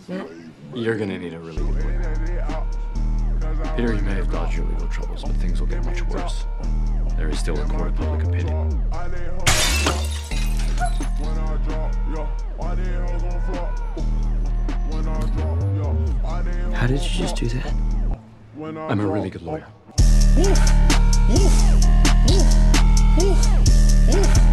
You're gonna need a really good lawyer. Peter, you may have dodged your legal troubles, but things will get much worse. There is still a court of public opinion. How did you just do that? I'm a really good lawyer. Woof, woof, woof, woof, woof.